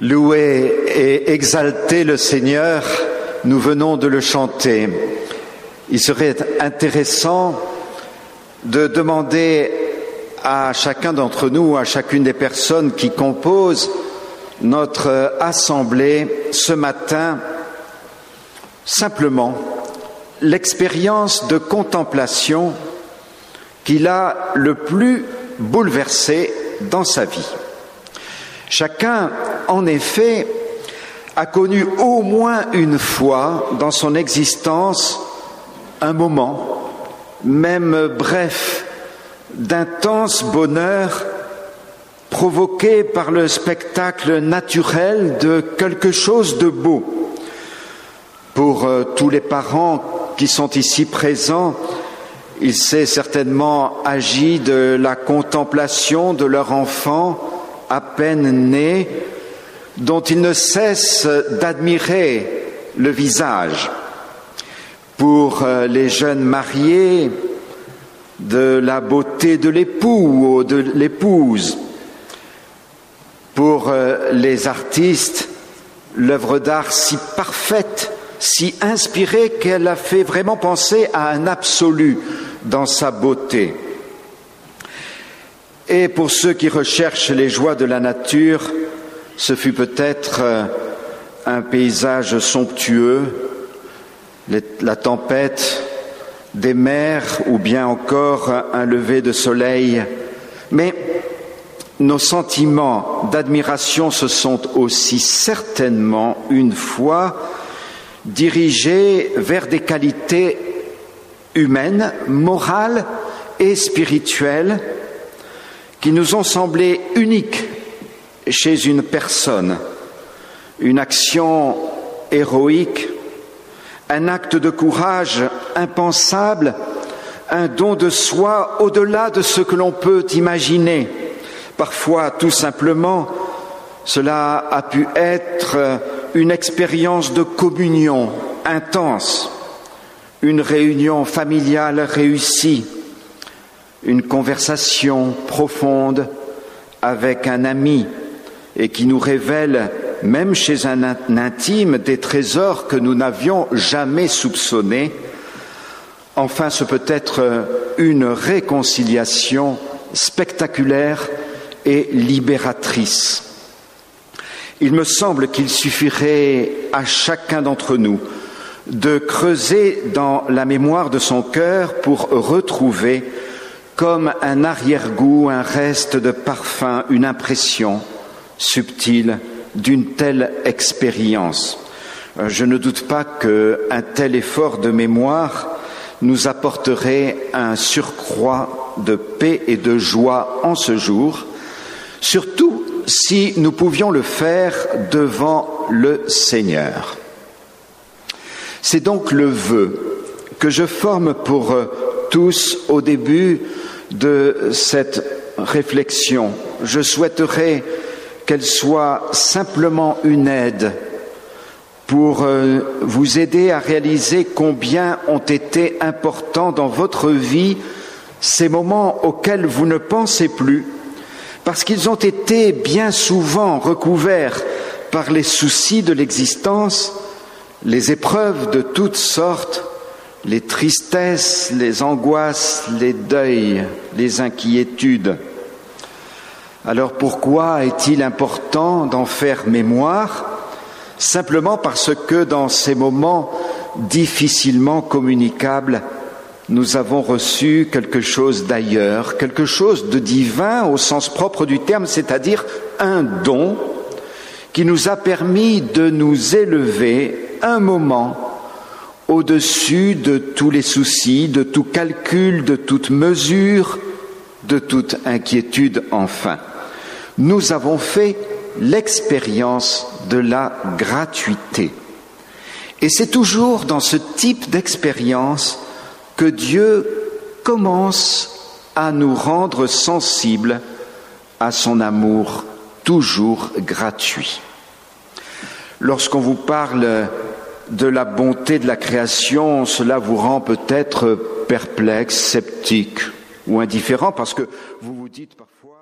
Louer et exalter le Seigneur, nous venons de le chanter. Il serait intéressant de demander à chacun d'entre nous, à chacune des personnes qui composent notre assemblée ce matin, simplement l'expérience de contemplation qui l'a le plus bouleversé dans sa vie. Chacun, en effet, a connu au moins une fois dans son existence un moment, même bref, d'intense bonheur provoqué par le spectacle naturel de quelque chose de beau. Pour tous les parents qui sont ici présents, il s'est certainement agi de la contemplation de leur enfant à peine né, dont ils ne cessent d'admirer le visage. Pour les jeunes mariés, de la beauté de l'époux ou de l'épouse. Pour les artistes, l'œuvre d'art si parfaite, si inspirée qu'elle a fait vraiment penser à un absolu dans sa beauté. Et pour ceux qui recherchent les joies de la nature, ce fut peut-être un paysage somptueux, la tempête des mers ou bien encore un lever de soleil. Mais nos sentiments d'admiration se sont aussi certainement une fois dirigés vers des qualités humaines, morales et spirituelles qui nous ont semblé uniques chez une personne, une action héroïque, un acte de courage impensable, un don de soi au-delà de ce que l'on peut imaginer. Parfois, tout simplement, cela a pu être une expérience de communion intense, une réunion familiale réussie, une conversation profonde avec un ami et qui nous révèle, même chez un intime, des trésors que nous n'avions jamais soupçonnés. Enfin, ce peut être une réconciliation spectaculaire et libératrice. Il me semble qu'il suffirait à chacun d'entre nous de creuser dans la mémoire de son cœur pour retrouver comme un arrière-goût, un reste de parfum, une impression subtile d'une telle expérience. Je ne doute pas qu'un tel effort de mémoire nous apporterait un surcroît de paix et de joie en ce jour, surtout si nous pouvions le faire devant le Seigneur. C'est donc le vœu que je forme pour tous au début de cette réflexion. Je souhaiterais qu'elle soit simplement une aide pour vous aider à réaliser combien ont été importants dans votre vie ces moments auxquels vous ne pensez plus, parce qu'ils ont été bien souvent recouverts par les soucis de l'existence, les épreuves de toutes sortes, les tristesses, les angoisses, les deuils, les inquiétudes. Alors pourquoi est-il important d'en faire mémoire ? Simplement parce que dans ces moments difficilement communicables, nous avons reçu quelque chose d'ailleurs, quelque chose de divin au sens propre du terme, c'est-à-dire un don qui nous a permis de nous élever un moment au-dessus de tous les soucis, de tout calcul, de toute mesure, de toute inquiétude enfin. Nous avons fait l'expérience de la gratuité. Et c'est toujours dans ce type d'expérience que Dieu commence à nous rendre sensibles à son amour toujours gratuit. Lorsqu'on vous parle de la bonté de la création, cela vous rend peut-être perplexe, sceptique ou indifférent, parce que vous vous dites parfois